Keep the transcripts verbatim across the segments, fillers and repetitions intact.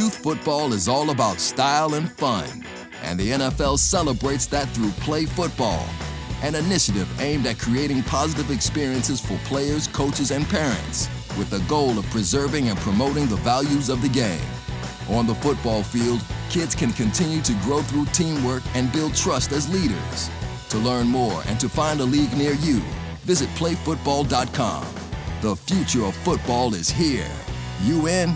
Youth football is all about style and fun, and the N F L celebrates that through Play Football, an initiative aimed at creating positive experiences for players, coaches, and parents, with the goal of preserving and promoting the values of the game. On the football field, kids can continue to grow through teamwork and build trust as leaders. To learn more and to find a league near you, visit play football dot com. The future of football is here. You in?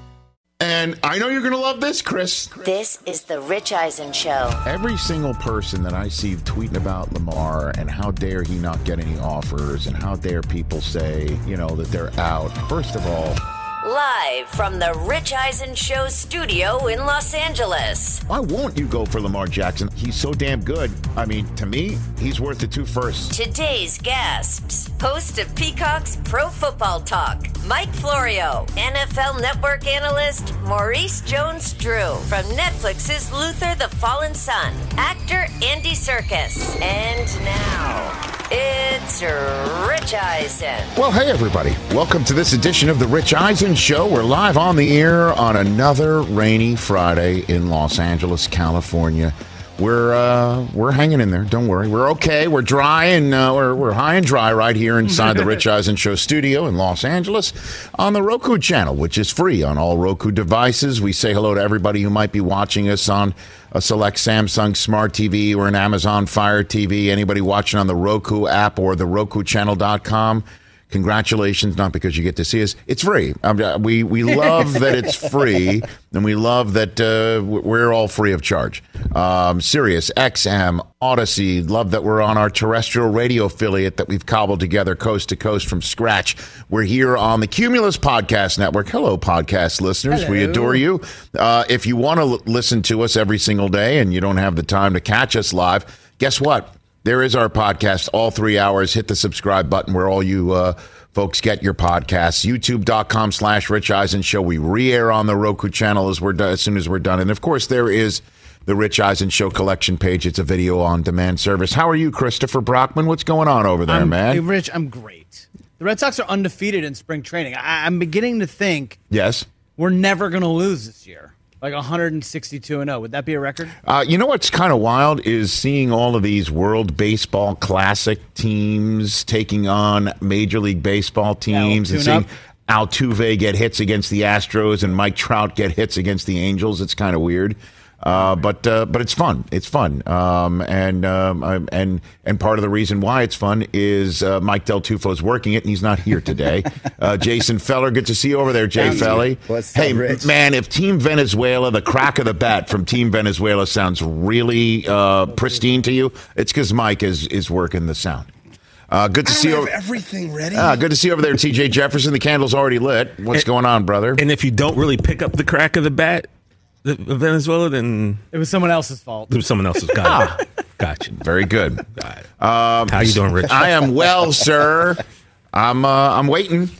And I know you're going to love this, Chris. This is the Rich Eisen Show. Every single person that I see tweeting about Lamar and how dare he not get any offers and how dare people say, you know, that they're out. First of all, Live from the Rich Eisen Show studio in Los Angeles. why won't you go for Lamar Jackson? He's so damn good. I mean, to me, he's worth the two firsts. Today's guests, host of Peacock's Pro Football Talk, Mike Florio, N F L Network analyst Maurice Jones-Drew, from Netflix's Luther the Fallen Son, actor Andy Serkis. And now, it's Rich Eisen. Well, hey, everybody. Welcome to this edition of the Rich Eisen Show. We're live on the air on another rainy Friday in Los Angeles, California. We're uh, we're hanging in there. Don't worry. We're okay. We're dry and uh, we're we're high and dry right here inside the Rich Eisen Show studio in Los Angeles on the Roku channel, which is free on all Roku devices. We say hello to everybody who might be watching us on a select Samsung Smart T V or an Amazon Fire T V. Anybody watching on the Roku app or the roku channel dot com. Congratulations, not because you get to see us. It's free. Um, we we love that it's free, and we love that uh, we're all free of charge. Um, Sirius, X M, Odyssey. Love that we're on our terrestrial radio affiliate that we've cobbled together coast to coast from scratch. We're here on the Cumulus Podcast Network. Hello, podcast listeners. Hello. We adore you. Uh, if you want to l- listen to us every single day and you don't have the time to catch us live, guess what? There is our podcast, all three hours. Hit the subscribe button where all you uh, folks get your podcasts. YouTube.com slash Rich Eisen Show. We re-air on the Roku channel as we're done, as soon as we're done. And, of course, there is the Rich Eisen Show collection page. It's a video on demand service. How are you, Christopher Brockman? What's going on over there, I'm, man? Hey, Rich, I'm great. The Red Sox are undefeated in spring training. I, I'm beginning to think Yes. we're never going to lose this year. Like one sixty-two and oh. Would that be a record? Uh, you know what's kind of wild is seeing all of these World Baseball Classic teams taking on Major League Baseball teams Yeah, and tune seeing Altuve get hits against the Astros and Mike Trout get hits against the Angels. It's kind of weird. Uh, but uh, but it's fun. It's fun, um, and um, I- and and part of the reason why it's fun is uh, Mike Del Tufo's working it, and he's not here today. uh, Jason Feller, good to see you over there, Jay Felly. What's hey, up, Rich? man, if Team Venezuela, the crack of the bat from Team Venezuela sounds really uh, pristine to you, it's because Mike is is working the sound. Uh, good to I see you. don't Over- have everything ready. Ah, good to see you over there, T J Jefferson. The candle's already lit. What's going on, brother? And if you don't really pick up the crack of the bat, the, of Venezuela, then It was someone else's fault. it was someone else's. Got it. Gotcha. Very good. Got it. Um, How you doing, Rich? I am well, sir. I'm uh, I'm waiting.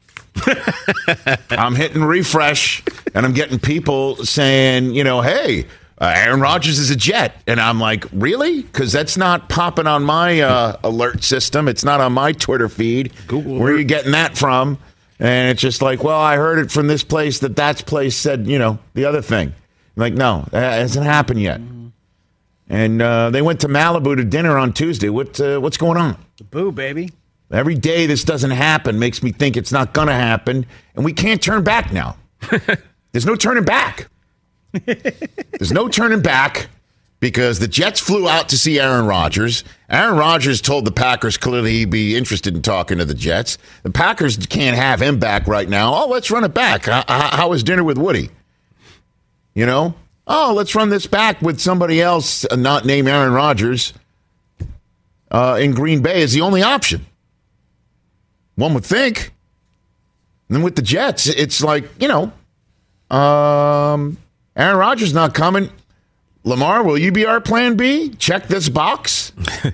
I'm hitting refresh, and I'm getting people saying, you know, hey, uh, Aaron Rodgers is a Jet, and I'm like, really? Because that's not popping on my uh, alert system. It's not on my Twitter feed. Google Where are alert. you getting that from? And it's just like, well, I heard it from this place that that place said, you know, the other thing. I'm like, no, that hasn't happened yet. And uh, they went to Malibu to dinner on Tuesday. What uh, what's going on? Boo, baby. Every day this doesn't happen makes me think it's not going to happen, and we can't turn back now. There's no turning back. There's no turning back because the Jets flew out to see Aaron Rodgers. Aaron Rodgers told the Packers clearly he'd be interested in talking to the Jets. The Packers can't have him back right now. Oh, let's run it back. How, how was dinner with Woody? You know? Oh, let's run this back with somebody else uh, not named Aaron Rodgers uh, in Green Bay is the only option. One would think. And then with the Jets, it's like, you know, um, Aaron Rodgers not coming. Lamar, will you be our plan B? Check this box.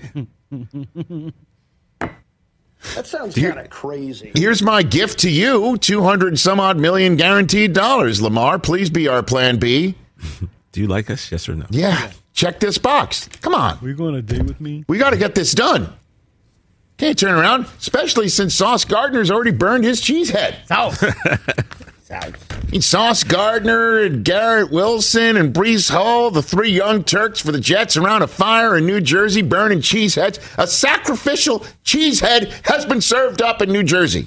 That sounds Here- kind of crazy. Here's my gift to you, two hundred some odd million guaranteed dollars. Lamar, please be our plan B. Do you like us? Yes or no? Yeah, check this box. Come on. Are you going on a date with me? We got to get this done. Can't turn around, especially since Sauce Gardner's already burned his cheese head. South. Sauce Gardner and Garrett Wilson and Breece Hall, the three young Turks for the Jets around a fire in New Jersey, burning cheeseheads. A sacrificial cheesehead has been served up in New Jersey.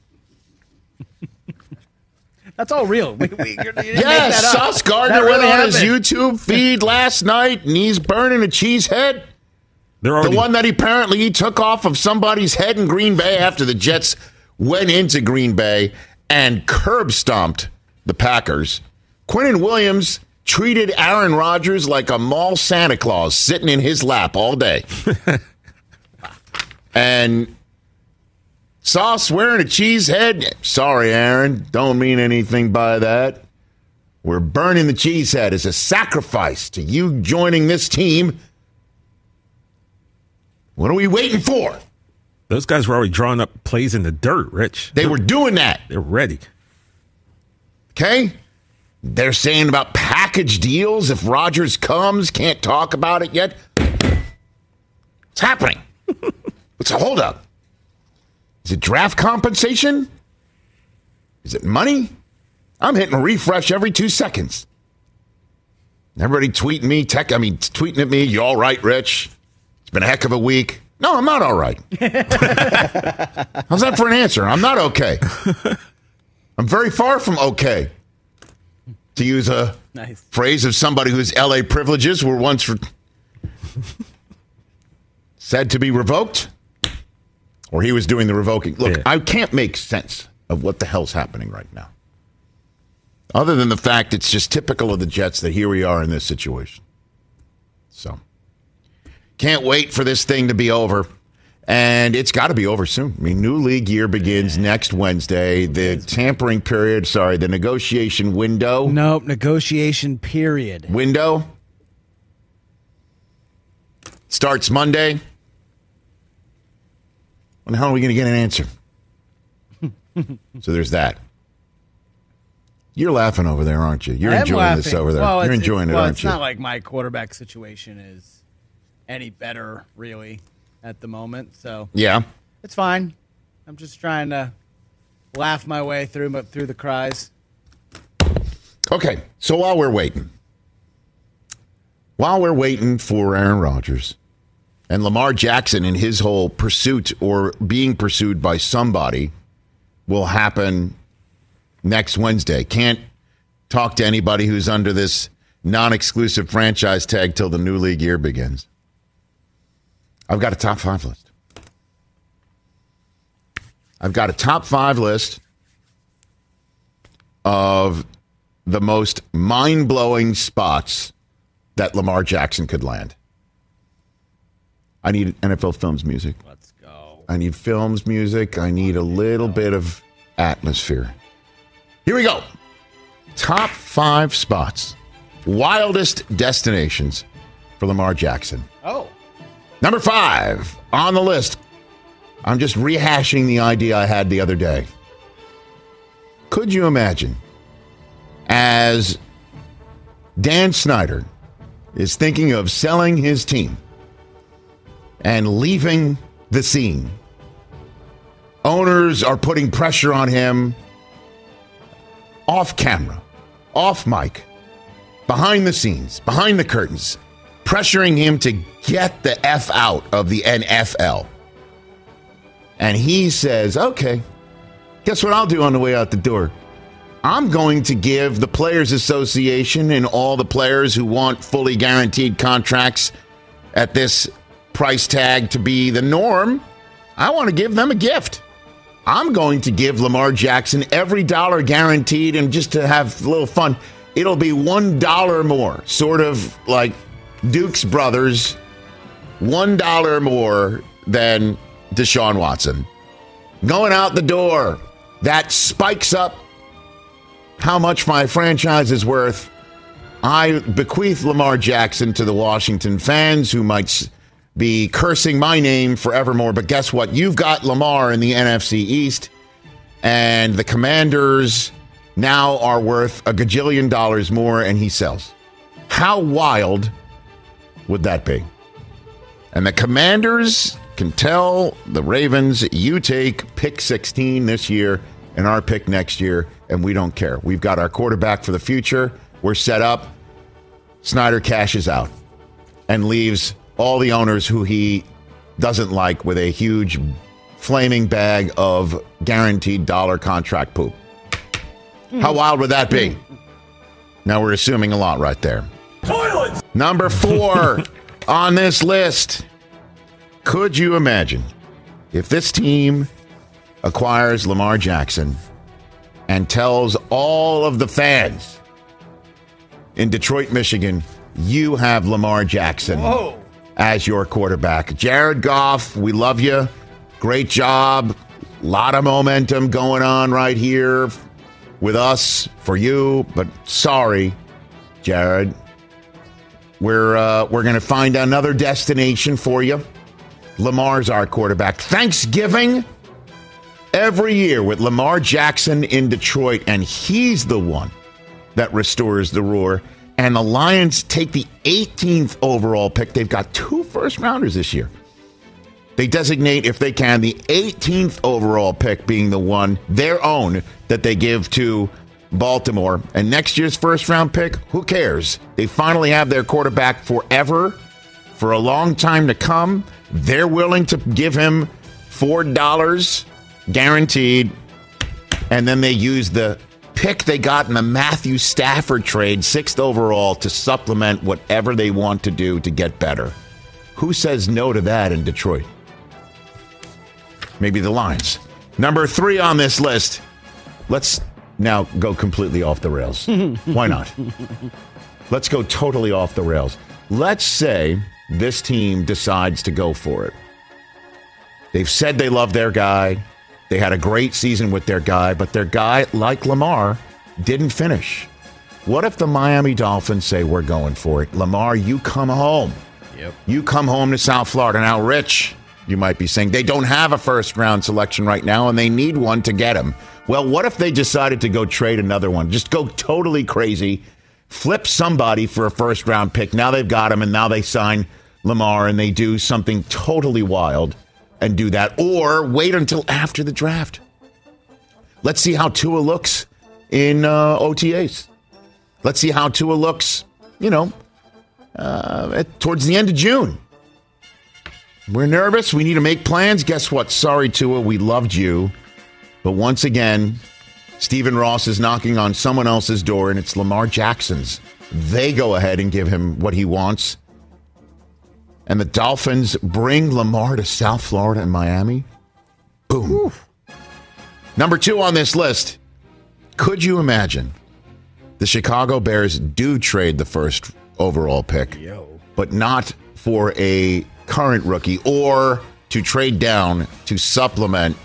That's all real. We, we, you didn't Yes, make that up. Sauce Gardner That really went on happened. his YouTube feed last night, and he's burning a cheesehead. They're already, The one that apparently he took off of somebody's head in Green Bay after the Jets went into Green Bay and curb stomped the Packers. Quinnen Williams treated Aaron Rodgers like a mall Santa Claus sitting in his lap all day. And Sauce wearing a cheese head. Sorry, Aaron. Don't mean anything by that. We're burning the cheese head as a sacrifice to you joining this team. What are we waiting for? those guys were already drawing up plays in the dirt, Rich. They were doing that. They're ready. Okay? They're saying about package deals. If Rodgers comes, can't talk about it yet. What's happening? What's a holdup? Is it draft compensation? Is it money? I'm hitting refresh every two seconds. Everybody tweeting me, tech, I mean, tweeting at me, you all right, Rich? It's been a heck of a week. No, I'm not all right. How's that for an answer? I'm not okay. I'm very far from okay. To use a Nice. phrase of somebody whose L A privileges were once re- said to be revoked, or he was doing the revoking. Look, Yeah. I can't make sense of what the hell's happening right now. Other than the fact it's just typical of the Jets that here we are in this situation. So, can't wait for this thing to be over. And it's got to be over soon. I mean, new league year begins next Wednesday. The tampering period, sorry, the negotiation window. Nope, negotiation period. Window starts Monday. When the hell are we going to get an answer? So there's that. You're laughing over there, aren't you? You're I am enjoying laughing. this over there. Well, You're it's- enjoying it's, it, well, aren't it's you? not like my quarterback situation is any better, really, at the moment. So Yeah. it's fine. I'm just trying to laugh my way through my, through the cries. Okay, so while we're waiting, while we're waiting for Aaron Rodgers and Lamar Jackson in his whole pursuit or being pursued by somebody will happen next Wednesday. Can't talk to anybody who's under this non-exclusive franchise tag till the new league year begins. I've got a top five list. I've got a top five list of the most mind-blowing spots that Lamar Jackson could land. I need N F L Films music. Let's go. I need films music. I need a little bit of atmosphere. Here we go. Top five spots. Wildest destinations for Lamar Jackson. Oh. Number five on the list. I'm just rehashing the idea I had the other day. Could you imagine, as Dan Snyder is thinking of selling his team and leaving the scene, owners are putting pressure on him off camera, off mic, behind the scenes, behind the curtains, pressuring him to get the F out of the N F L. And he says, okay, guess what I'll do on the way out the door? I'm going to give the Players Association and all the players who want fully guaranteed contracts at this price tag to be the norm, I want to give them a gift. I'm going to give Lamar Jackson every dollar guaranteed, and just to have a little fun, it'll be one dollar more, sort of like Duke's brothers, one dollar more than Deshaun Watson. Going out the door, that spikes up how much my franchise is worth. I bequeath Lamar Jackson to the Washington fans who might be cursing my name forevermore. But guess what? You've got Lamar in the N F C East, and the Commanders now are worth a gajillion dollars more, and he sells. How wild would that be? And the Commanders can tell the Ravens, you take pick sixteen this year and our pick next year, and we don't care. We've got our quarterback for the future. We're set up. Snyder cashes out and leaves all the owners who he doesn't like with a huge flaming bag of guaranteed dollar contract poop. How wild would that be? Now we're assuming a lot right there. Toilets! Number four on this list. Could you imagine if this team acquires Lamar Jackson and tells all of the fans in Detroit, Michigan, you have Lamar Jackson Whoa. as your quarterback? Jared Goff, we love you. Great job. A lot of momentum going on right here with us for you, but sorry, Jared. We're uh, we're going to find another destination for you. Lamar's our quarterback. Thanksgiving every year with Lamar Jackson in Detroit, and he's the one that restores the roar. And the Lions take the eighteenth overall pick. They've got two first-rounders this year. They designate, if they can, the eighteenth overall pick being the one, their own, that they give to Baltimore. And next year's first-round pick, who cares? They finally have their quarterback forever, for a long time to come. They're willing to give him four dollars guaranteed, and then they use the pick they got in the Matthew Stafford trade, sixth overall, to supplement whatever they want to do to get better. Who says no to that in Detroit? Maybe the Lions. Number three on this list. Let's now go completely off the rails. Why not? Let's go totally off the rails. Let's say this team decides to go for it. They've said they love their guy. They had a great season with their guy, but their guy, like Lamar, didn't finish. What if the Miami Dolphins say, we're going for it? Lamar, you come home. Yep. You come home to South Florida. Now, Rich, you might be saying, they don't have a first-round selection right now, and they need one to get him. Well, what if they decided to go trade another one? Just go totally crazy, flip somebody for a first-round pick. Now they've got him, and now they sign Lamar, and they do something totally wild and do that, or wait until after the draft. Let's see how Tua looks in uh, O T As. Let's see how Tua looks, you know, uh, at, towards the end of June. We're nervous. We need to make plans. Guess what? Sorry, Tua, we loved you. But once again, Stephen Ross is knocking on someone else's door, and it's Lamar Jackson's. They go ahead and give him what he wants. And the Dolphins bring Lamar to South Florida and Miami. Boom. Oof. Number two on this list. Could you imagine the Chicago Bears do trade the first overall pick, Yo. but not for a current rookie, or to trade down to supplement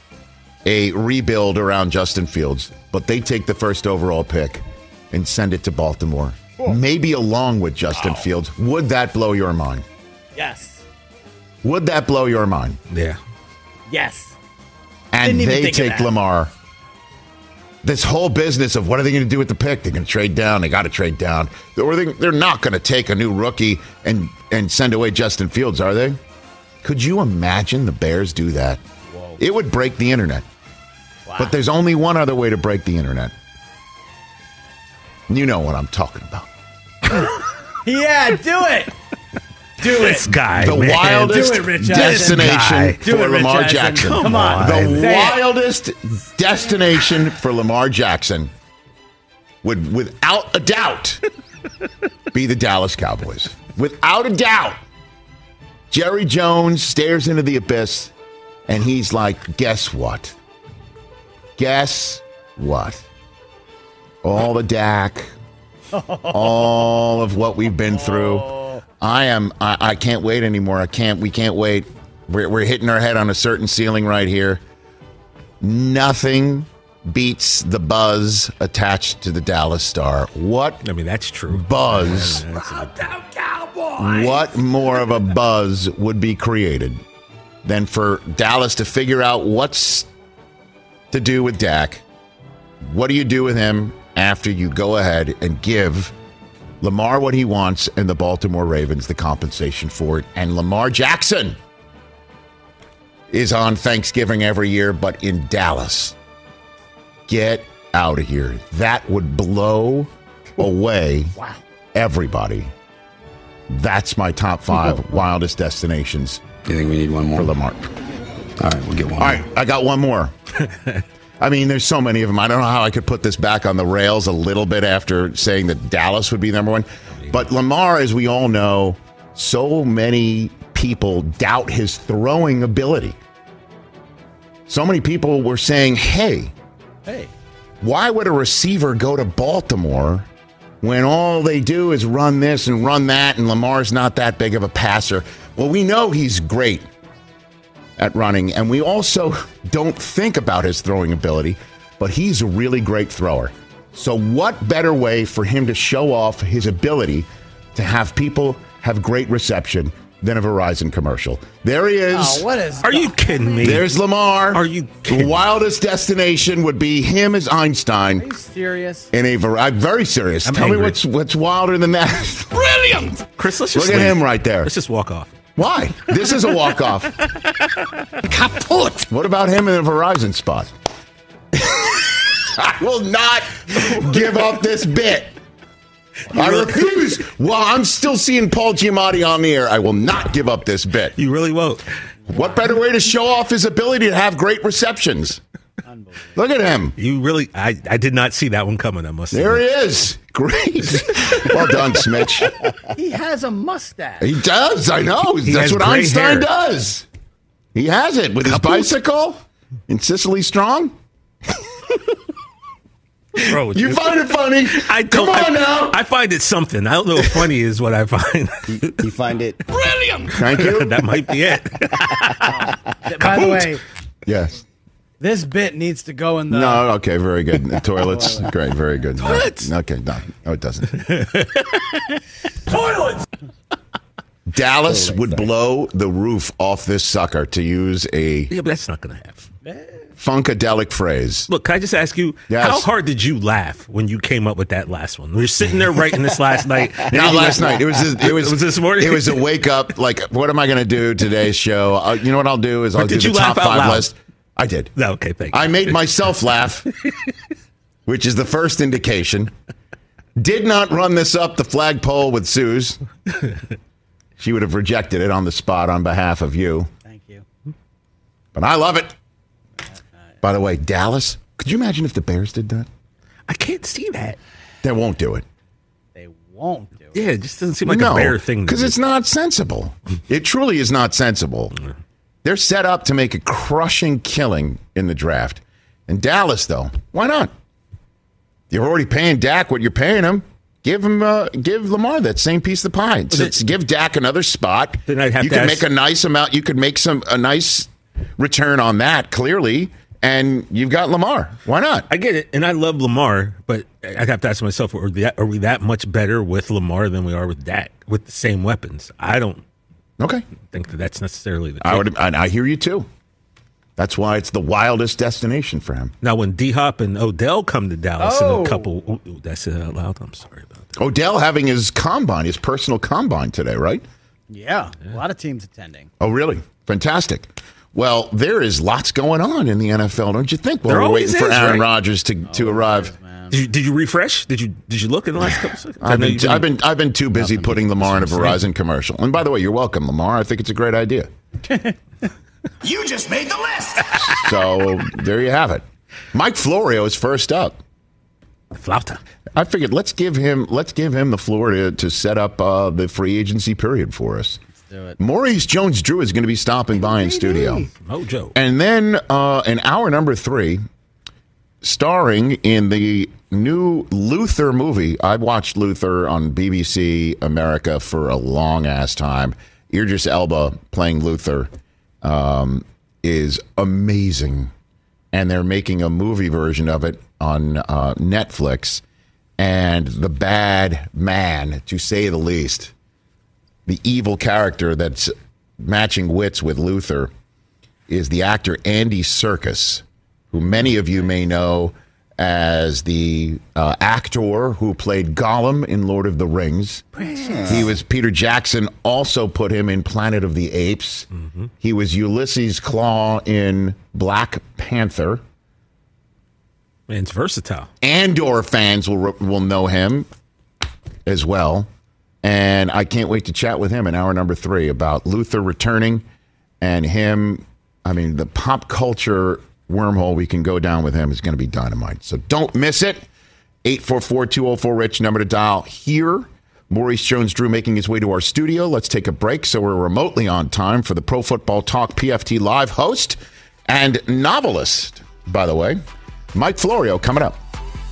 a rebuild around Justin Fields, but they take the first overall pick and send it to Baltimore, oh. maybe along with Justin oh. Fields? Would that blow your mind? Yes. Would that blow your mind? Yeah. Yes. And they take Lamar. This whole business of what are they going to do with the pick? They're going to trade down. They got to trade down. Or they, they're not going to take a new rookie and, and send away Justin Fields, are they? Could you imagine the Bears do that? Whoa. It would break the internet. Wow. But there's only one other way to break the internet. You know what I'm talking about. Yeah, do it. Do this it. guy, the man. wildest Do it, Rich destination Do for it, Lamar Rich Jackson. Come on. The Say wildest it. destination for Lamar Jackson would, without a doubt, be the Dallas Cowboys. Without a doubt. Jerry Jones stares into the abyss, and he's like, guess what? Guess what? All the Dak, all of what we've been through. I am. I, I can't wait anymore. I can't. We can't wait. We're, we're hitting our head on a certain ceiling right here. Nothing beats the buzz attached to the Dallas Star. What? I mean, that's true. Buzz. Yeah, that's a- Cowboys. What more of a buzz would be created than for Dallas to figure out what's to do with Dak? What do you do with him after you go ahead and give Lamar what he wants and the Baltimore Ravens the compensation for it? And Lamar Jackson is on Thanksgiving every year, but in Dallas. Get out of here. That would blow away Wow. everybody. That's my top five wildest destinations You think we need one more? for Lamar. All right, we'll get one All more. right, I got one more. I mean, there's so many of them. I don't know how I could put this back on the rails a little bit after saying that Dallas would be number one. But Lamar, as we all know, so many people doubt his throwing ability. So many people were saying, hey, Hey. why would a receiver go to Baltimore when all they do is run this and run that, and Lamar's not that big of a passer? Well, we know he's great at running, and we also don't think about his throwing ability, but he's a really great thrower. So what better way for him to show off his ability to have people have great reception than a Verizon commercial? There he is. Oh, what is? Are you kidding me? There's Lamar. Are you The kidding? wildest destination would be him as Einstein Are you serious? in a Ver- I'm very serious. I'm Tell me angry. what's what's wilder than that. Brilliant. Chris, let's just Look at leave. him right there. Let's just walk off. Why? This is a walk-off. Kaput. What about him in a Verizon spot? I will not give up this bit. I refuse. Well, I'm still seeing Paul Giamatti on the air. I will not give up this bit. You really won't. What better way to show off his ability to have great receptions? Look at him. You really, I, I did not see that one coming, I must There he admit. is. Great. Well done, Smitch. He has a mustache. He does. I know. He That's has what gray Einstein hair. does. He has it with his Couple- bicycle in Sicily Strong. Bro, You find it funny? I Come don't, on I, now. I find it something. I don't know if funny is what I find. You find it. Thank you. That might be it. By the way, Yes. this bit needs to go in the. No. Okay. Very good. The toilets. Great. Very good. No. Toilets. Okay. No. No, it doesn't. Toilets. Dallas would blow the roof off this sucker, to use a Yeah, but that's not going to happen. funkadelic phrase. Look, can I just ask you, Yes. how hard did you laugh when you came up with that last one? We were sitting there writing this last night. and Not you last went- night. It was. It was. It was this morning? It was a wake up. Like, what am I going to do today's show? Uh, you know what I'll do is I'll do did the you top laugh out five loud? list. I did. No, okay, thank you. I made myself laugh, which is the first indication. Did not run this up the flagpole with Suze. She would have rejected it on the spot on behalf of you. Thank you. But I love it. By the way, Dallas, could you imagine if the Bears did that? I can't see that. They won't do it. They won't do it. Yeah, it just doesn't seem like no, a bear thing. to because do. it's not sensible. It truly is not sensible. They're set up to make a crushing killing in the draft. And Dallas, though, why not? You're already paying Dak what you're paying him. Give him, uh, give Lamar that same piece of the pie. So it- give Dak another spot. Then I'd have you to could ask- make a nice amount. You could make some a nice return on that. Clearly, and you've got Lamar. Why not? I get it, and I love Lamar, but I'd have to ask myself: Are we that, are we that much better with Lamar than we are with Dak with the same weapons? I don't Okay, think that that's necessarily the case. I would. I, I hear you too. That's why it's the wildest destination for him. Now, when D Hop and Odell come to Dallas Oh. in a couple, ooh, ooh, that's it out loud. I'm sorry about that. Odell having his combine, his personal combine today, right? Yeah, a lot of teams attending. Oh, really? Fantastic. Well, there is lots going on in the N F L, don't you think? Well, There we're always waiting for is, Aaron right? Rodgers to, to arrive. Did you, did you refresh? Did you did you look in the last couple seconds? I I've know been, you've I've been I've been too busy putting Lamar in a Verizon commercial. And by the way, you're welcome, Lamar. I think it's a great idea. You just made the list. So there you have it. Mike Florio is first up. Flauta. I figured let's give him let's give him the floor to, to set up uh, the free agency period for us. Do it. Maurice Jones-Drew is going to be stopping by in studio. Mojo. And then uh, in hour number three, starring in the new Luther movie. I watched Luther on B B C America for a long ass time. Idris Elba playing Luther um, is amazing. And they're making a movie version of it on uh, Netflix. And the bad man, to say the least, the evil character that's matching wits with Luther is the actor Andy Serkis, who many of you may know as the uh, actor who played Gollum in Lord of the Rings. He was Peter Jackson also put him in Planet of the Apes. Mm-hmm. He was Ulysses Claw in Black Panther. And it's versatile. Andor fans will will know him as well. And I can't wait to chat with him in hour number three about Luther returning and him. I mean, the pop culture wormhole we can go down with him is going to be dynamite. So don't miss it. eight four four, two oh four, RICH, number to dial here. Maurice Jones-Drew making his way to our studio. Let's take a break so we're remotely on time for the Pro Football Talk P F T Live host and novelist, by the way, Mike Florio, coming up.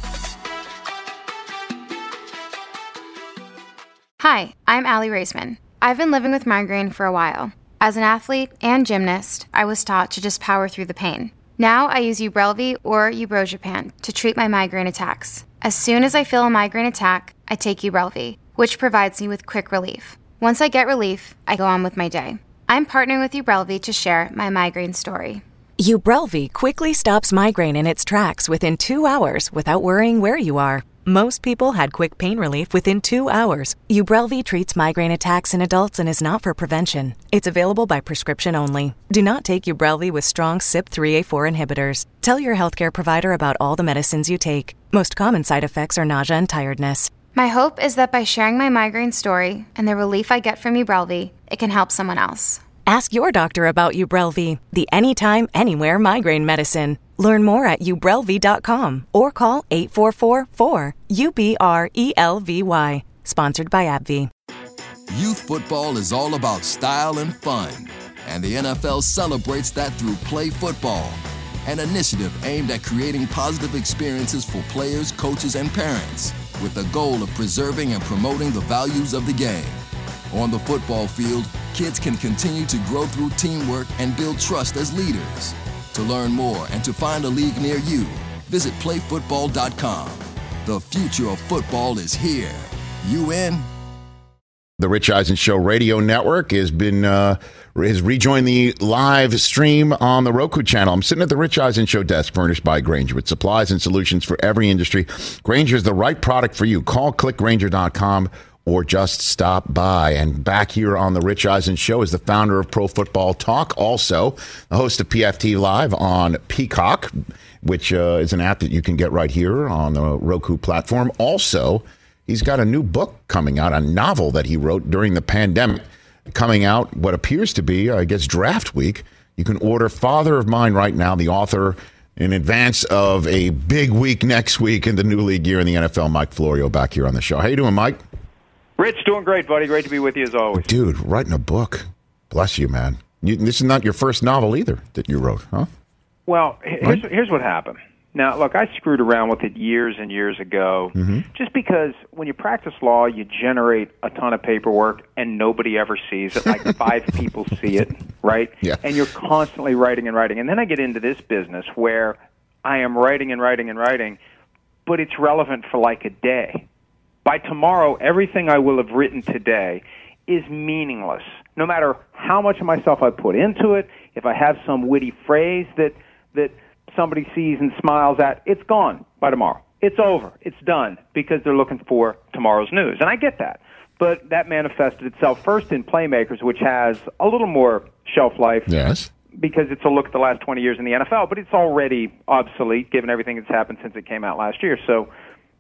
Hi, I'm Allie Raisman. I've been living with migraine for a while. As an athlete and gymnast, I was taught to just power through the pain. Now I use Ubrelvy or Ubrogepant to treat my migraine attacks. As soon as I feel a migraine attack, I take Ubrelvy, which provides me with quick relief. Once I get relief, I go on with my day. I'm partnering with Ubrelvy to share my migraine story. Ubrelvy quickly stops migraine in its tracks within two hours without worrying where you are. Most people had quick pain relief within two hours. Ubrelvy treats migraine attacks in adults and is not for prevention. It's available by prescription only. Do not take Ubrelvy with strong C Y P three A four inhibitors. Tell your healthcare provider about all the medicines you take. Most common side effects are nausea and tiredness. My hope is that by sharing my migraine story and the relief I get from Ubrelvy, it can help someone else. Ask your doctor about Ubrelvy, the anytime, anywhere migraine medicine. Learn more at ubrelvy dot com or call eight four four, four, U B R E L V Y. Sponsored by AbbVie. Youth football is all about style and fun, and the N F L celebrates that through Play Football, an initiative aimed at creating positive experiences for players, coaches, and parents, with the goal of preserving and promoting the values of the game. On the football field, kids can continue to grow through teamwork and build trust as leaders. To learn more and to find a league near you, visit play football dot com. The future of football is here. You in? The Rich Eisen Show radio network has been uh, has rejoined the live stream on the Roku channel. I'm sitting at the Rich Eisen Show desk, furnished by Grainger, with supplies and solutions for every industry. Grainger is the right product for you. Call click grainger dot com or just stop by. And back here on the Rich Eisen Show is the founder of Pro Football Talk, also the host of P F T Live on Peacock, which uh, is an app that you can get right here on the Roku platform. Also, he's got a new book coming out, a novel that he wrote during the pandemic, coming out what appears to be, I guess, draft week. You can order Father of Mine right now, the author, in advance of a big week next week in the new league year in the N F L. Mike Florio back here on the show. How you doing, Mike? Rich, doing great, buddy. Great to be with you as always. Dude, writing a book. Bless you, man. You, this is not your first novel either that you wrote, huh? Well, here's, here's what happened. Now, look, I screwed around with it years and years ago, mm-hmm. just because when you practice law, you generate a ton of paperwork and nobody ever sees it. Like five people see it, right? Yeah. And you're constantly writing and writing. And then I get into this business where I am writing and writing and writing, but it's relevant for like a day. By tomorrow, everything I will have written today is meaningless. No matter how much of myself I put into it, if I have some witty phrase that that somebody sees and smiles at, it's gone by tomorrow. It's over. It's done, because they're looking for tomorrow's news. And I get that. But that manifested itself first in Playmakers, which has a little more shelf life. Yes. Because it's a look at the last twenty years in the N F L, but it's already obsolete given everything that's happened since it came out last year. So,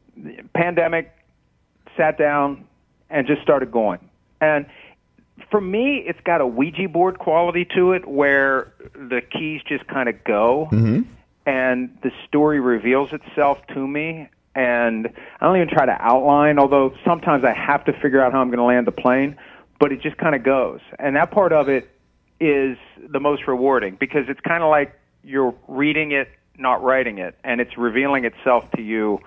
pandemic, sat down and just started going. And for me, it's got a Ouija board quality to it where the keys just kind of go, mm-hmm. and the story reveals itself to me. And I don't even try to outline, although sometimes I have to figure out how I'm going to land the plane, but it just kind of goes. And that part of it is the most rewarding, because it's kind of like you're reading it, not writing it, and it's revealing itself to you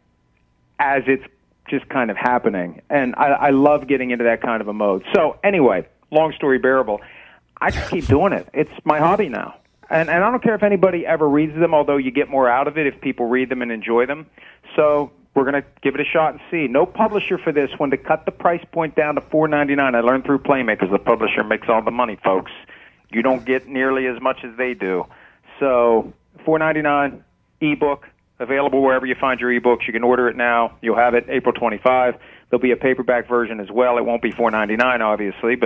as it's just kind of happening. And I, I love getting into that kind of a mode. So anyway, long story bearable, I just keep doing it. It's my hobby now. And, and I don't care if anybody ever reads them, although you get more out of it if people read them and enjoy them. So we're going to give it a shot and see. No publisher for this one to cut the price point down to four ninety-nine. I learned through Playmakers the publisher makes all the money, folks. You don't get nearly as much as they do. So four ninety-nine, ebook, available wherever you find your ebooks. You can order it now. You'll have it April twenty-fifth. There'll be a paperback version as well. It won't be four ninety-nine, obviously, but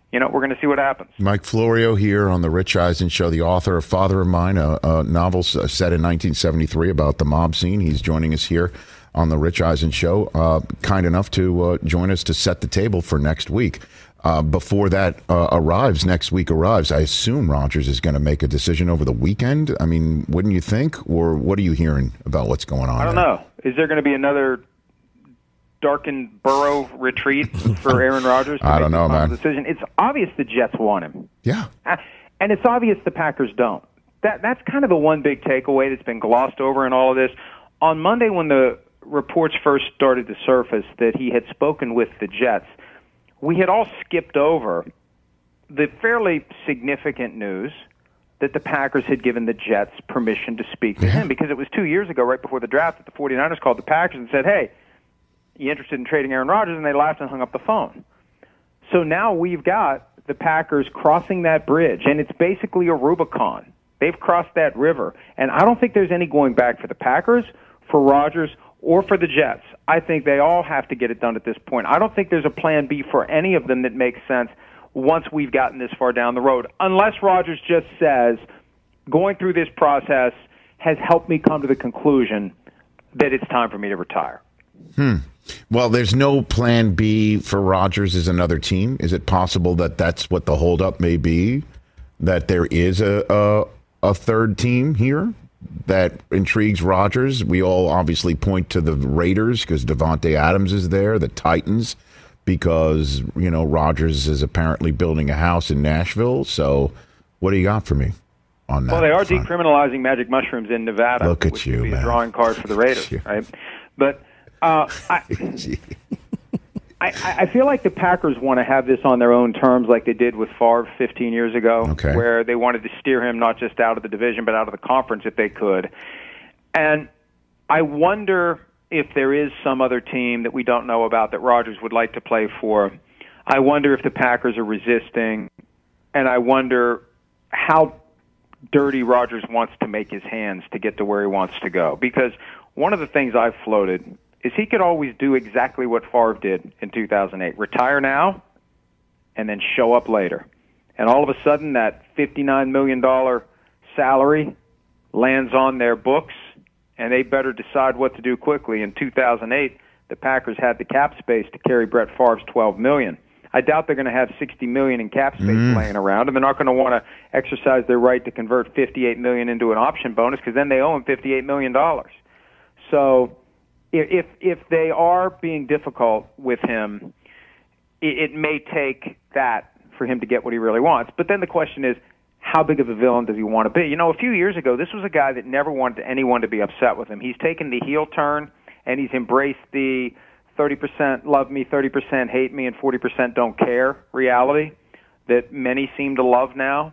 you know, we're going to see what happens. Mike Florio here on the Rich Eisen Show, the author of Father of Mine, a, a novel set in nineteen seventy-three about the mob scene. He's joining us here on the Rich Eisen Show, uh, kind enough to uh, join us to set the table for next week. Uh, before that uh, arrives, next week arrives, I assume Rodgers is going to make a decision over the weekend. I mean, wouldn't you think? Or what are you hearing about what's going on? I don't there? know. Is there going to be another darkened burrow retreat for Aaron Rodgers to I make don't know, man. Decision? It's obvious the Jets want him. Yeah. And it's obvious the Packers don't. That That's kind of the one big takeaway that's been glossed over in all of this. On Monday, when the reports first started to surface that he had spoken with the Jets, we had all skipped over the fairly significant news that the Packers had given the Jets permission to speak to yeah. him, because it was two years ago, right before the draft, that the 49ers called the Packers and said, hey, you interested in trading Aaron Rodgers? And they laughed and hung up the phone. So now we've got the Packers crossing that bridge, and it's basically a Rubicon. They've crossed that river, and I don't think there's any going back for the Packers, for Rodgers, or for the Jets. I think they all have to get it done at this point. I don't think there's a plan B for any of them that makes sense once we've gotten this far down the road, unless Rodgers just says, going through this process has helped me come to the conclusion that it's time for me to retire. Hmm. Well, there's no plan B for Rodgers as another team. Is it possible that that's what the holdup may be, that there is a, a, a third team here that intrigues Rodgers? We all obviously point to the Raiders because Davante Adams is there, the Titans because, you know, Rodgers is apparently building a house in Nashville. So what do you got for me on that? Well, they are front? decriminalizing magic mushrooms in Nevada. Look at which you, would be man. a drawing card for the Raiders, right? But uh, I, I, I feel like the Packers want to have this on their own terms like they did with Favre fifteen years ago, okay. where they wanted to steer him not just out of the division but out of the conference if they could. And I wonder if there is some other team that we don't know about that Rodgers would like to play for. I wonder if the Packers are resisting, and I wonder how dirty Rodgers wants to make his hands to get to where he wants to go. Because one of the things I've floated is he could always do exactly what Favre did in two thousand eight. Retire now and then show up later. And all of a sudden that fifty-nine million dollars salary lands on their books, and they better decide what to do quickly. In two thousand eight, the Packers had the cap space to carry Brett Favre's twelve million dollars. I doubt they're going to have sixty million dollars in cap space mm. laying around, and they're not going to want to exercise their right to convert fifty-eight million dollars into an option bonus, because then they owe him fifty-eight million dollars. So if if they are being difficult with him, it, it may take that for him to get what he really wants. But then the question is, how big of a villain does he want to be? You know, a few years ago, this was a guy that never wanted anyone to be upset with him. He's taken the heel turn, and he's embraced the thirty percent love me, thirty percent hate me, and forty percent don't care reality that many seem to love now.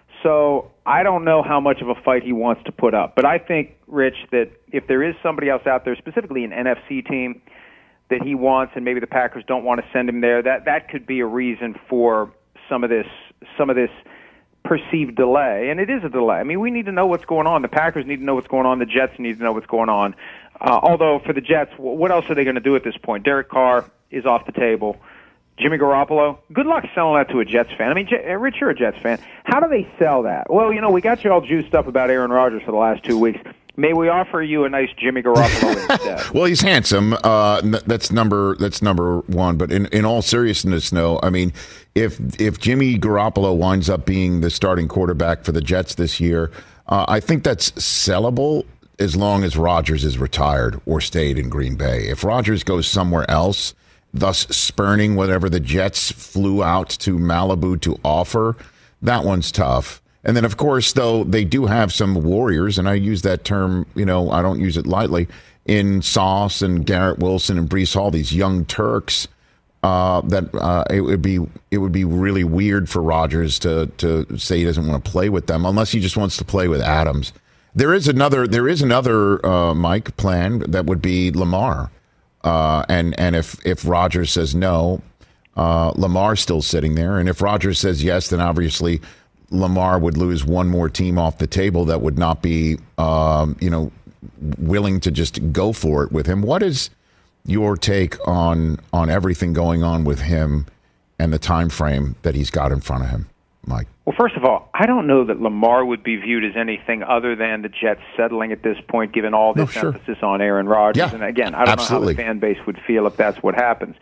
So I don't know how much of a fight he wants to put up. But I think, Rich, that if there is somebody else out there, specifically an N F C team, that he wants, and maybe the Packers don't want to send him there, that, that could be a reason for some of this some of this perceived delay. And it is a delay. I mean, we need to know what's going on. The Packers need to know what's going on. The Jets need to know what's going on. Uh, although for the Jets, what else are they going to do at this point? Derek Carr is off the table. Jimmy Garoppolo, good luck selling that to a Jets fan. I mean, J- Rich, you're a Jets fan. How do they sell that? Well, you know, we got you all juiced up about Aaron Rodgers for the last two weeks. May we offer you a nice Jimmy Garoppolo instead? Well, he's handsome. Uh, that's number that's number one. But in, in all seriousness, no. I mean, if if Jimmy Garoppolo winds up being the starting quarterback for the Jets this year, uh, I think that's sellable as long as Rodgers is retired or stayed in Green Bay. If Rodgers goes somewhere else, thus spurning whatever the Jets flew out to Malibu to offer, that one's tough. And then, of course, though, they do have some warriors, and I use that term, you know, I don't use it lightly, in Sauce and Garrett Wilson and Breece Hall, these young Turks, uh, that uh, it would be it would be really weird for Rodgers to to say he doesn't want to play with them, unless he just wants to play with Adams. There is another, there is another uh, Mike, plan that would be Lamar. Uh, and and if, if Rodgers says no, uh, Lamar's still sitting there. And if Rodgers says yes, then obviously Lamar would lose one more team off the table that would not be, um, you know, willing to just go for it with him. What is your take on on everything going on with him and the time frame that he's got in front of him, Mike? Well, first of all, I don't know that Lamar would be viewed as anything other than the Jets settling at this point, given all this no, sure. emphasis on Aaron Rodgers. Yeah, and again, I don't absolutely. know how the fan base would feel if that's what happens.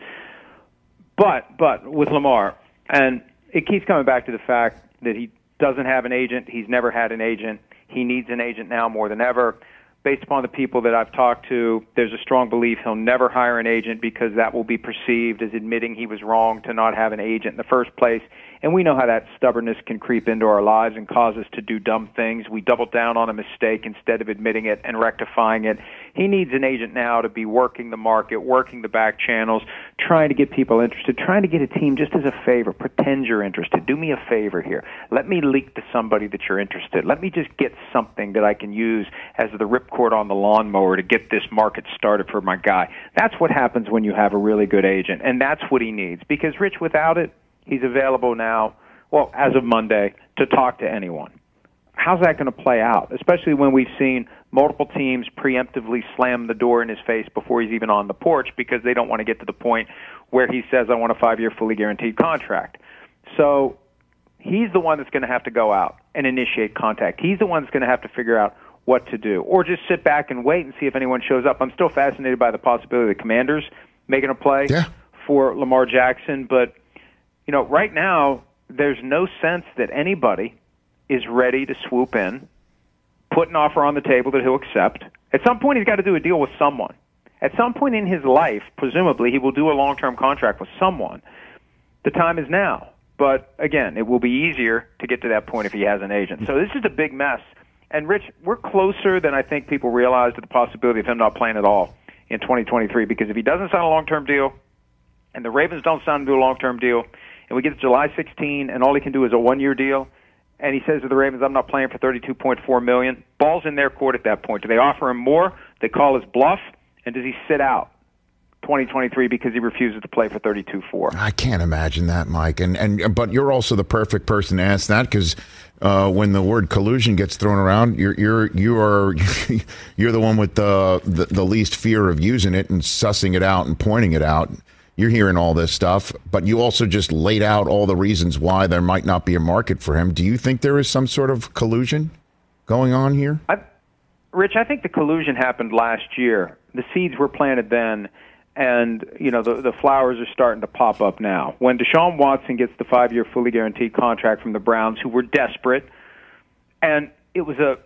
But but with Lamar, and it keeps coming back to the fact that he doesn't have an agent. He's never had an agent. He needs an agent now more than ever. Based upon the people that I've talked to, there's a strong belief he'll never hire an agent because that will be perceived as admitting he was wrong to not have an agent in the first place. And we know how that stubbornness can creep into our lives and cause us to do dumb things. We double down on a mistake instead of admitting it and rectifying it. He needs an agent now to be working the market, working the back channels, trying to get people interested, trying to get a team just as a favor. Pretend you're interested. Do me a favor here. Let me leak to somebody that you're interested. Let me just get something that I can use as the ripcord on the lawnmower to get this market started for my guy. That's what happens when you have a really good agent, and that's what he needs. Because, Rich, without it, he's available now, well, as of Monday, to talk to anyone. How's that going to play out, especially when we've seen multiple teams preemptively slam the door in his face before he's even on the porch because they don't want to get to the point where he says, I want a five-year fully guaranteed contract. So he's the one that's going to have to go out and initiate contact. He's the one that's going to have to figure out what to do, or just sit back and wait and see if anyone shows up. I'm still fascinated by the possibility of the Commanders making a play yeah. for Lamar Jackson, but you know, right now, there's no sense that anybody is ready to swoop in, put an offer on the table that he'll accept. At some point, he's got to do a deal with someone. At some point in his life, presumably, he will do a long-term contract with someone. The time is now. But, again, it will be easier to get to that point if he has an agent. So this is a big mess. And, Rich, we're closer than I think people realize to the possibility of him not playing at all in twenty twenty-three, because if he doesn't sign a long-term deal and the Ravens don't sign him to a long-term deal, and we get to July sixteenth, and all he can do is a one-year deal, and he says to the Ravens, I'm not playing for thirty-two point four million dollars, ball's in their court at that point. Do they offer him more? They call his bluff, and does he sit out twenty twenty-three because he refuses to play for thirty-two point four? I can't imagine that, Mike. And and but you're also the perfect person to ask that because uh, when the word collusion gets thrown around, you're you're you are you're the one with the, the the least fear of using it and sussing it out and pointing it out. You're hearing all this stuff, but you also just laid out all the reasons why there might not be a market for him. Do you think there is some sort of collusion going on here? I, Rich, I think the collusion happened last year. The seeds were planted then, and you know the, the flowers are starting to pop up now. When Deshaun Watson gets the five-year fully guaranteed contract from the Browns, who were desperate, and it was a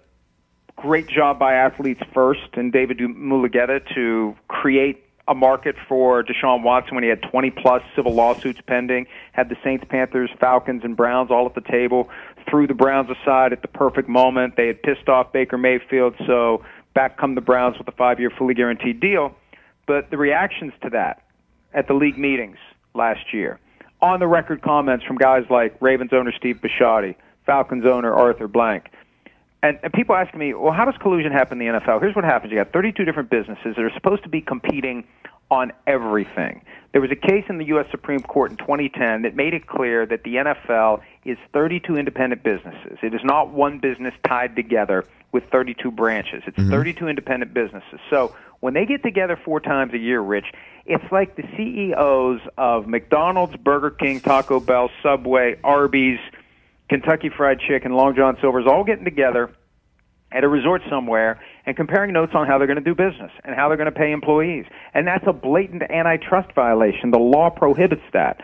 great job by Athletes First and David Mulugheta to create a market for Deshaun Watson when he had twenty-plus civil lawsuits pending, had the Saints, Panthers, Falcons, and Browns all at the table, threw the Browns aside at the perfect moment. They had pissed off Baker Mayfield, so back come the Browns with a five-year fully guaranteed deal. But the reactions to that at the league meetings last year, on-the-record comments from guys like Ravens owner Steve Bisciotti, Falcons owner Arthur Blank, And, and people ask me, well, how does collusion happen in the N F L? Here's what happens. You got thirty-two different businesses that are supposed to be competing on everything. There was a case in the U S Supreme Court in twenty ten that made it clear that the N F L is thirty-two independent businesses. It is not one business tied together with thirty-two branches. It's mm-hmm. thirty-two independent businesses. So when they get together four times a year, Rich, it's like the C E Os of McDonald's, Burger King, Taco Bell, Subway, Arby's, Kentucky Fried Chicken, Long John Silver's all getting together at a resort somewhere and comparing notes on how they're going to do business and how they're going to pay employees. And that's a blatant antitrust violation. The law prohibits that.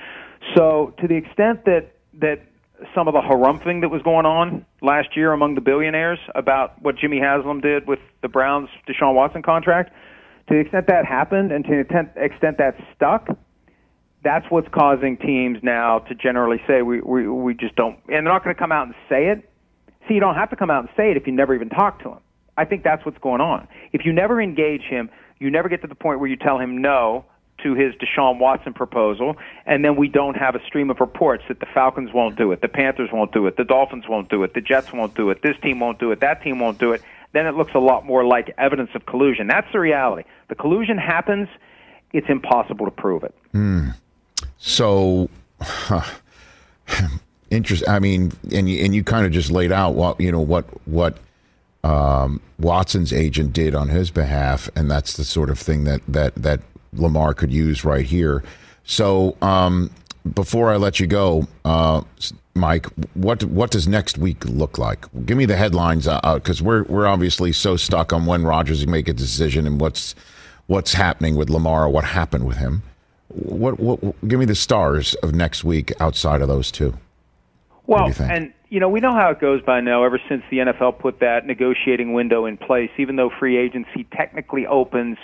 So to the extent that, that some of the harumphing that was going on last year among the billionaires about what Jimmy Haslam did with the Browns' Deshaun Watson contract, to the extent that happened and to the extent that stuck, that's what's causing teams now to generally say we, we, we just don't, and they're not going to come out and say it. See, you don't have to come out and say it if you never even talk to him. I think that's what's going on. If you never engage him, you never get to the point where you tell him no to his Deshaun Watson proposal, and then we don't have a stream of reports that the Falcons won't do it, the Panthers won't do it, the Dolphins won't do it, the Jets won't do it, this team won't do it, that team won't do it. Then it looks a lot more like evidence of collusion. That's the reality. The collusion happens. It's impossible to prove it. Mm. So, huh. Interest. I mean, and you, and you kind of just laid out what you know what what um, Watson's agent did on his behalf, and that's the sort of thing that that that Lamar could use right here. So, um, before I let you go, uh, Mike, what what does next week look like? Give me the headlines, because uh, we're we're obviously so stuck on when Rodgers will make a decision and what's what's happening with Lamar, what happened with him. What, what give me the stars of next week outside of those two. Well, you and you know we know how it goes by now. Ever since the N F L put that negotiating window in place, even though free agency technically opens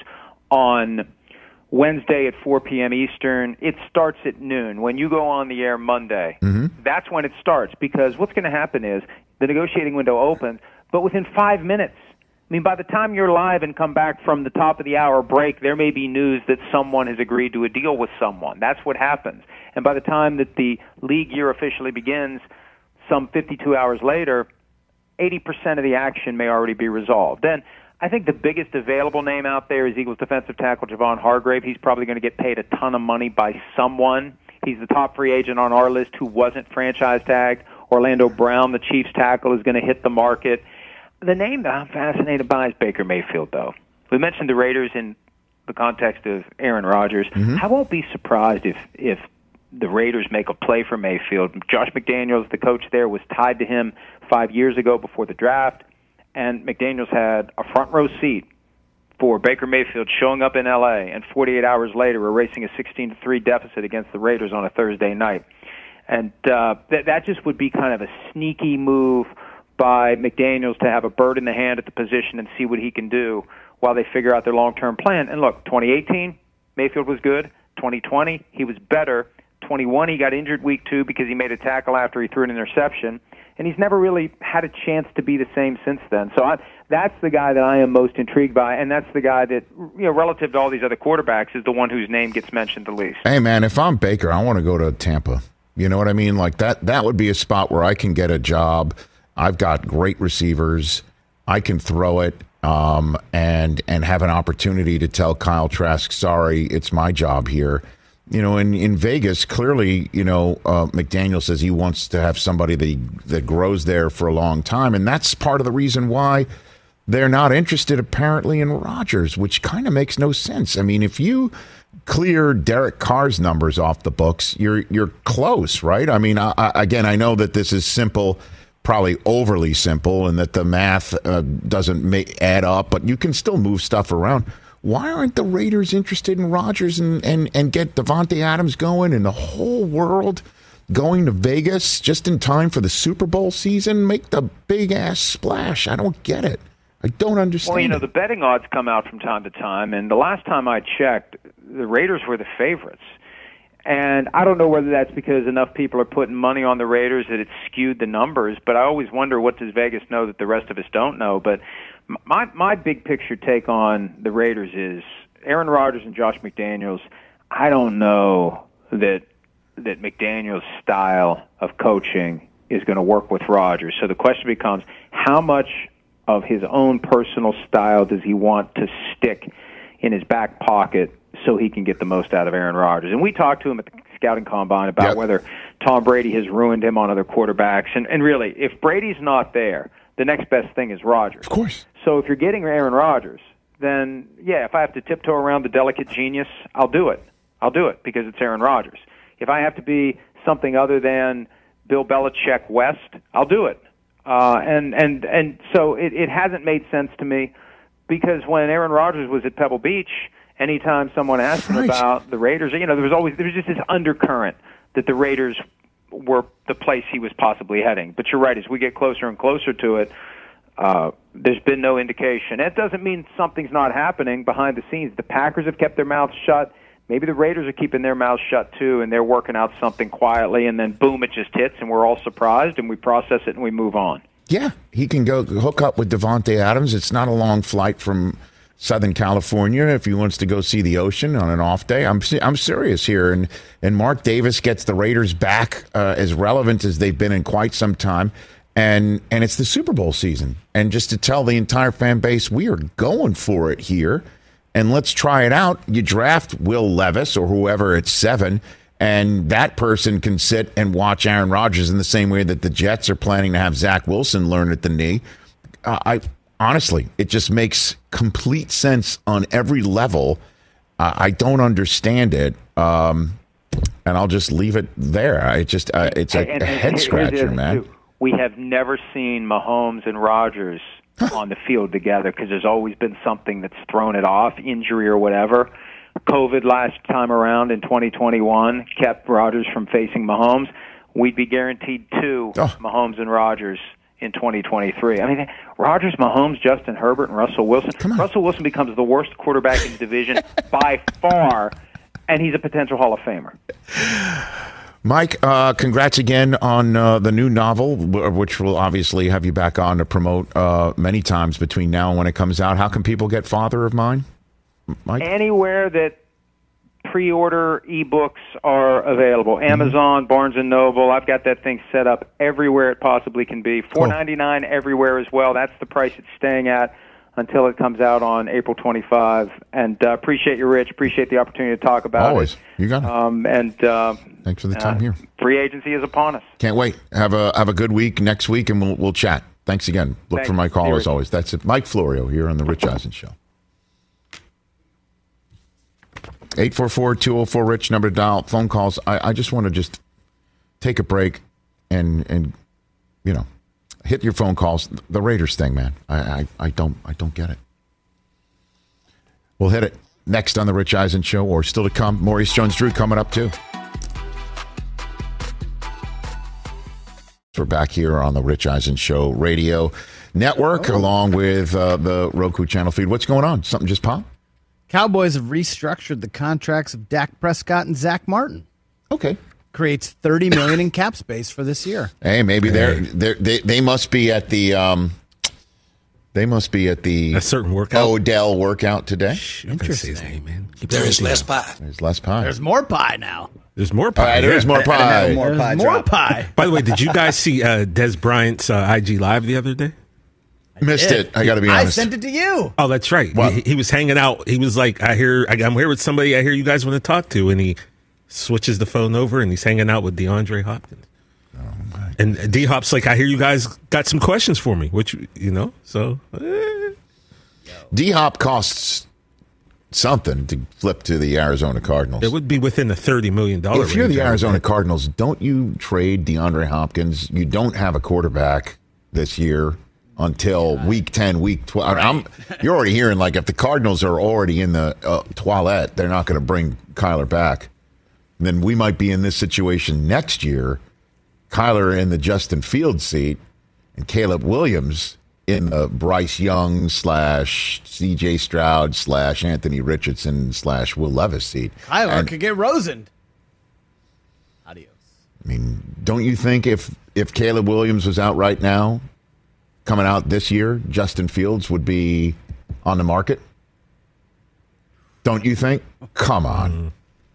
on Wednesday at four p.m. Eastern, it starts at noon. When you go on the air Monday, mm-hmm. that's when it starts, because what's going to happen is the negotiating window opens, but within five minutes, I mean, by the time you're live and come back from the top of the hour break, there may be news that someone has agreed to a deal with someone. That's what happens. And by the time that the league year officially begins, some fifty-two hours later, eighty percent of the action may already be resolved. Then I think the biggest available name out there is Eagles defensive tackle Javon Hargrave. He's probably going to get paid a ton of money by someone. He's the top free agent on our list who wasn't franchise tagged. Orlando Brown, the Chiefs tackle, is going to hit the market. The name that I'm fascinated by is Baker Mayfield, though. We mentioned the Raiders in the context of Aaron Rodgers. Mm-hmm. I won't be surprised if, if the Raiders make a play for Mayfield. Josh McDaniels, the coach there, was tied to him five years ago before the draft. And McDaniels had a front row seat for Baker Mayfield showing up in L A and forty-eight hours later erasing a sixteen to three deficit against the Raiders on a Thursday night. And uh, th- that just would be kind of a sneaky move by McDaniels to have a bird in the hand at the position and see what he can do while they figure out their long-term plan. And look, twenty eighteen, Mayfield was good. twenty twenty, he was better. twenty-one, he got injured week two because he made a tackle after he threw an interception. And he's never really had a chance to be the same since then. So I, that's the guy that I am most intrigued by, and that's the guy that, you know, relative to all these other quarterbacks, is the one whose name gets mentioned the least. Hey, man, if I'm Baker, I want to go to Tampa. You know what I mean? Like that, that would be a spot where I can get a job. I've got great receivers. I can throw it um, and and have an opportunity to tell Kyle Trask, sorry, it's my job here. You know, in, in Vegas, clearly, you know, uh, McDaniel says he wants to have somebody that, he, that grows there for a long time. And that's part of the reason why they're not interested, apparently, in Rodgers, which kind of makes no sense. I mean, if you clear Derek Carr's numbers off the books, you're you're close, right? I mean, I, I, again, I know that this is simple, probably overly simple, and that the math uh, doesn't make, add up, but you can still move stuff around. Why aren't the Raiders interested in Rodgers and, and, and get Davante Adams going and the whole world going to Vegas just in time for the Super Bowl season? Make the big-ass splash. I don't get it. I don't understand. Well, you know, it. the betting odds come out from time to time, and the last time I checked, the Raiders were the favorites. And I don't know whether that's because enough people are putting money on the Raiders that it skewed the numbers, but I always wonder, what does Vegas know that the rest of us don't know? But my my big picture take on the Raiders is Aaron Rodgers and Josh McDaniels. I don't know that that McDaniels' style of coaching is going to work with Rodgers. So the question becomes, how much of his own personal style does he want to stick in his back pocket so he can get the most out of Aaron Rodgers? And we talked to him at the scouting combine about yep. whether Tom Brady has ruined him on other quarterbacks. And, and really, if Brady's not there, the next best thing is Rodgers. Of course. So if you're getting Aaron Rodgers, then, yeah, if I have to tiptoe around the delicate genius, I'll do it. I'll do it because it's Aaron Rodgers. If I have to be something other than Bill Belichick West, I'll do it. Uh, and, and, and so it, it hasn't made sense to me, because when Aaron Rodgers was at Pebble Beach, anytime someone asked him right. about the Raiders, you know, there was always there was just this undercurrent that the Raiders were the place he was possibly heading. But you're right, as we get closer and closer to it, uh, there's been no indication. That doesn't mean something's not happening behind the scenes. The Packers have kept their mouths shut. Maybe the Raiders are keeping their mouths shut too, and they're working out something quietly, and then boom, it just hits, and we're all surprised, and we process it, and we move on. Yeah, he can go hook up with Davante Adams. It's not a long flight from Southern California if he wants to go see the ocean on an off day. I'm I'm serious here. And and Mark Davis gets the Raiders back uh, as relevant as they've been in quite some time. And and it's the Super Bowl season. And just to tell the entire fan base, we are going for it here. And let's try it out. You draft Will Levis or whoever at seven, and that person can sit and watch Aaron Rodgers in the same way that the Jets are planning to have Zach Wilson learn at the knee. Uh, I honestly, it just makes complete sense on every level. Uh, I don't understand it. Um, uh, and I'll just leave it there. I just uh, it's a, and, a head and scratcher, man. Too. We have never seen Mahomes and Rodgers on the field together because there's always been something that's thrown it off, injury or whatever. COVID last time around in twenty twenty-one kept Rodgers from facing Mahomes. We'd be guaranteed two oh. Mahomes and Rodgers in twenty twenty-three. I mean, Rodgers, Mahomes, Justin Herbert, and Russell Wilson. Russell Wilson becomes the worst quarterback in the division by far, and he's a potential Hall of Famer. Mike, uh, congrats again on uh, the new novel, which will obviously have you back on to promote uh, many times between now and when it comes out. How can people get Father of Mine, Mike? Anywhere that pre-order ebooks are available. Amazon, mm-hmm. Barnes and Noble. I've got that thing set up everywhere it possibly can be. four ninety-nine cool. everywhere as well. That's the price it's staying at until it comes out on April twenty-fifth. And uh, appreciate you, Rich. Appreciate the opportunity to talk about Always. it. Always. You got it. Um, and uh, thanks for the time uh, here. Free agency is upon us. Can't wait. Have a have a good week next week, and we'll we'll chat. Thanks again. Look Thanks. for my call as always. That's it. Mike Florio here on the Rich Eisen Show. eight four four, two oh four, Rich, number to dial. Phone calls. I, I just want to just take a break and, and you know, hit your phone calls. The Raiders thing, man. I, I, I don't I don't get it. We'll hit it next on the Rich Eisen Show, or still to come. Maurice Jones-Drew coming up, too. We're back here on the Rich Eisen Show radio network, oh. along with uh, the Roku channel feed. What's going on? Something just popped? Cowboys have restructured the contracts of Dak Prescott and Zach Martin. Okay. Creates thirty million dollars in cap space for this year. Hey, maybe hey. they're, they're they they must be at the um they must be at the a certain workout Odell workout today. Interesting, name, man. There is less pie. There's less pie. There's more pie now. There's more pie. Right, there's yeah. more pie. There's more pie. More pie. By the way, did you guys see uh, Des Bryant's uh, I G Live the other day? Missed it. I got to be honest. I sent it to you. Oh, that's right. He, he was hanging out. He was like, I hear, I, I'm here with somebody I hear you guys want to talk to. And he switches the phone over and he's hanging out with DeAndre Hopkins. Oh, my and D-Hop's like, I hear you guys got some questions for me, which, you know, so. Eh. D-Hop costs something to flip to the Arizona Cardinals. It would be within the thirty million dollars If you're range, the Arizona Cardinals, don't you trade DeAndre Hopkins? You don't have a quarterback this year. Until week ten, week twelve. Right. I'm, you're already hearing, like, if the Cardinals are already in the uh, toilet, they're not going to bring Kyler back. And then we might be in this situation next year. Kyler in the Justin Fields seat and Caleb Williams in the Bryce Young slash C J Stroud slash Anthony Richardson slash Will Levis seat. Kyler and, could get Rosen. Adios. I mean, don't you think if if Caleb Williams was out right now, coming out this year, Justin Fields would be on the market? Don't you think? Come on.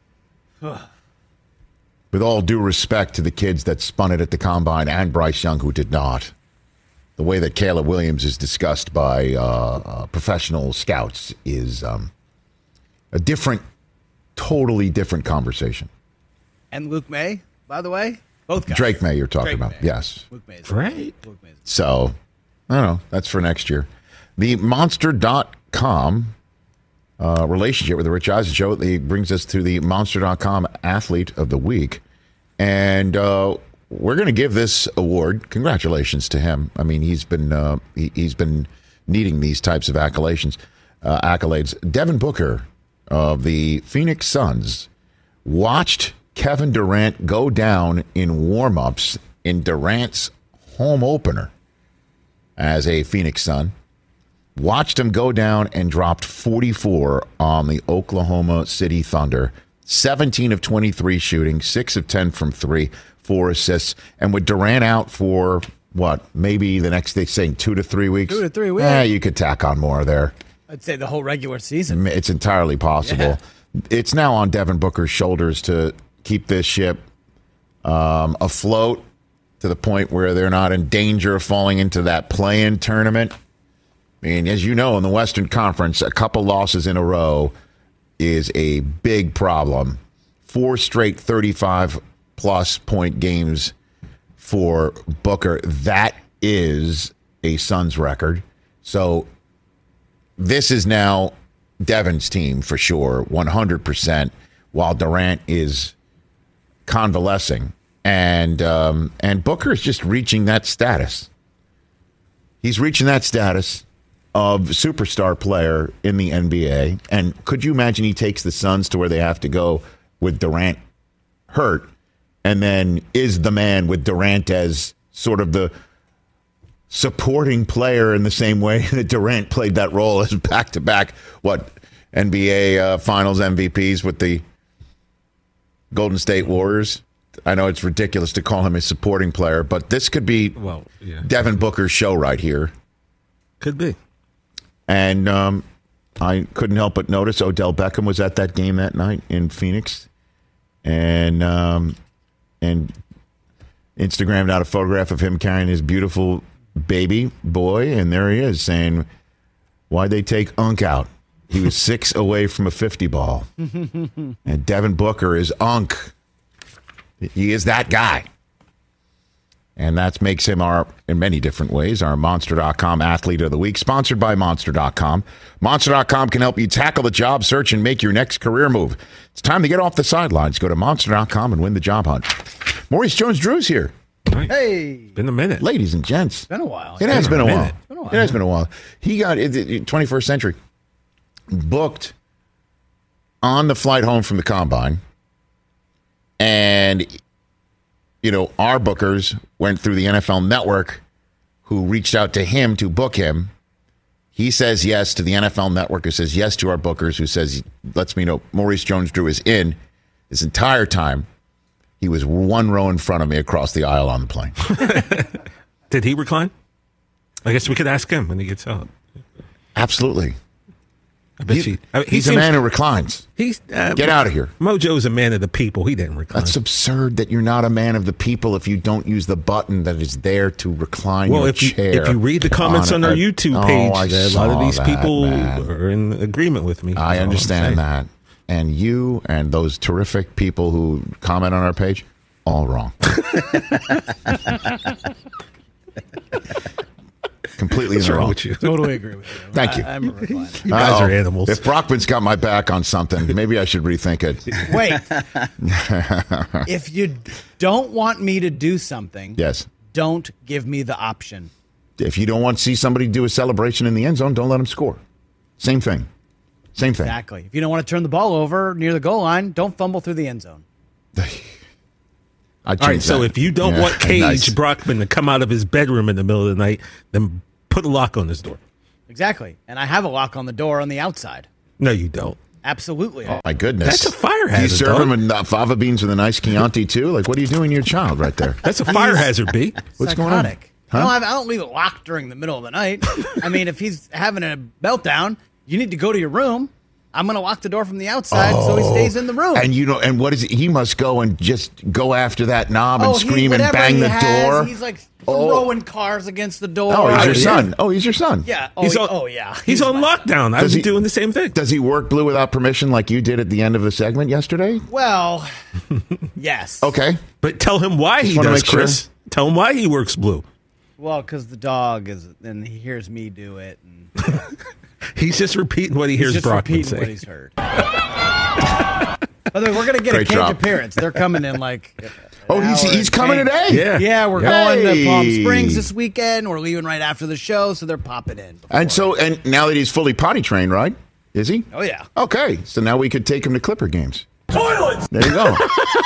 With all due respect to the kids that spun it at the Combine and Bryce Young, who did not, the way that Caleb Williams is discussed by uh, uh, professional scouts is um, a different, totally different conversation. And Luke May, by the way? Both guys. Drake May you're talking Drake about, May. yes. Luke May's right. Luke May's So, I don't know. That's for next year. The Monster dot com uh, relationship with the Rich Eisen Show it brings us to the Monster dot com Athlete of the Week. And uh, we're going to give this award. Congratulations to him. I mean, he's been uh, he, he's been needing these types of accolades. Uh, accolades. Devin Booker of the Phoenix Suns watched Kevin Durant go down in warm-ups in Durant's home opener as a Phoenix Sun. Watched him go down and dropped forty-four on the Oklahoma City Thunder. seventeen of twenty-three shooting, six of ten from three, four assists. And with Durant out for, what, maybe the next day, saying two to three weeks? Two to three weeks. Eh, you could tack on more there. I'd say the whole regular season. It's entirely possible. Yeah. It's now on Devin Booker's shoulders to keep this ship um, afloat to the point where they're not in danger of falling into that play-in tournament. I mean, as you know, in the Western Conference, a couple losses in a row is a big problem. Four straight thirty-five plus point games for Booker. That is a Suns record. So this is now Devin's team for sure, one hundred percent, while Durant is convalescing, and um, and Booker is just reaching that status. He's reaching that status of superstar player in the N B A. And could you imagine he takes the Suns to where they have to go with Durant hurt, and then is the man with Durant as sort of the supporting player in the same way that Durant played that role as back-to-back, what, N B A uh, Finals M V Ps with the Golden State Warriors. I know it's ridiculous to call him a supporting player, but this could be well, yeah. Devin Booker's show right here. Could be. And um, I couldn't help but notice Odell Beckham was at that game that night in Phoenix, and um, and Instagrammed out a photograph of him carrying his beautiful baby boy, and there he is saying, "Why'd they take Unk out? He was six away from a fifty ball." And Devin Booker is Unk. He is that guy. And that makes him, our, in many different ways, our Monster dot com Athlete of the Week, sponsored by Monster dot com. Monster dot com can help you tackle the job search and make your next career move. It's time to get off the sidelines. Go to Monster dot com and win the job hunt. Maurice Jones-Drew's here. Nice. Hey. Been a minute. Ladies and gents. It's been a while. It has been a, been a while. Been a while. It has been a while. He got, twenty-first century, booked on the flight home from the Combine. And, you know, our bookers went through the N F L Network, who reached out to him to book him. He says yes to the N F L Network, who says yes to our bookers, who says, lets me know Maurice Jones-Drew is in. This entire time, he was one row in front of me across the aisle on the plane. Did he recline? I guess we could ask him when he gets out. Absolutely. I bet he, you. I mean, he he's seems, a man who reclines. He's uh, Get out of here. Mojo's a man of the people. He didn't recline. That's absurd that you're not a man of the people if you don't use the button that is there to recline well, your if you, chair. if you read the comments on, on our YouTube page, oh, a lot of these that, people man. are in agreement with me. I understand that. And you and those terrific people who comment on our page, all wrong. Completely What's in the wrong wrong. with you? Totally agree with you. Thank you. I, I'm a recliner. You guys Uh-oh. are animals. If Brockman's got my back on something, maybe I should rethink it. Wait. If you don't want me to do something, Yes. don't give me the option. If you don't want to see somebody do a celebration in the end zone, don't let them score. Same thing. Same thing. Exactly. If you don't want to turn the ball over near the goal line, don't fumble through the end zone. All right, so that. if you don't Yeah, want Cage nice. Brockman to come out of his bedroom in the middle of the night, then put a lock on his door. Exactly. And I have a lock on the door on the outside. No, you don't. Absolutely. Oh, my goodness. That's a fire hazard. Do you serve dog. him with uh, fava beans with a nice Chianti, too? Like, what are you doing to your child right there? That's a fire hazard, B. What's going on? Psychotic. Huh? No, I I don't leave it locked during the middle of the night. I mean, if he's having a meltdown, you need to go to your room. I'm going to lock the door from the outside so he stays in the room. And you know, and what is it? He must go and just go after that knob and oh, he- scream and whatever bang he the has, door. He's like Oh. throwing cars against the door. Oh, he's your yeah. son. Oh, he's your son. Yeah. Oh, He's he- on, oh yeah. He's, on my- lockdown. I Does was he- doing the same thing. Does he work blue without permission like you did at the end of the segment yesterday? Well, yes. Okay. But tell him why he wanna does, make sure. Chris. Tell him why he works blue. Well, because the dog is, and he hears me do it. And He's just repeating what he he's hears just Brockman repeating what say. he's heard. By the way, we're going to get Great a Cage drop. appearance. They're coming in like. an Oh, he's hour he's and coming change. today. Yeah. Yeah, we're Hey. going to Palm Springs this weekend. We're leaving right after the show, so they're popping in. before. And so, and now that he's fully potty trained, right? Is he? Oh, yeah. Okay. So now we could take him to Clipper games. Toilets! There you go.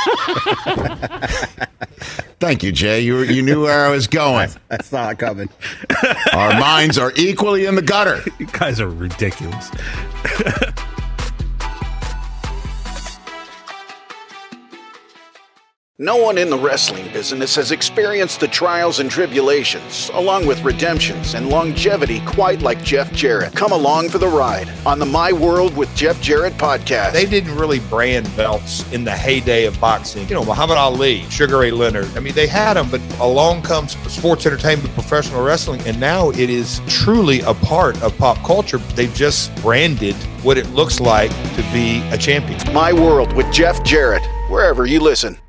Thank you, Jay. You you knew where I was going. That's not coming. Our minds are equally in the gutter. You guys are ridiculous. No one in the wrestling business has experienced the trials and tribulations, along with redemptions and longevity quite like Jeff Jarrett. Come along for the ride on the My World with Jeff Jarrett podcast. They didn't really brand belts in the heyday of boxing. You know, Muhammad Ali, Sugar Ray Leonard. I mean, they had them, but along comes sports entertainment, professional wrestling, and now it is truly a part of pop culture. They've just branded what it looks like to be a champion. My World with Jeff Jarrett, wherever you listen.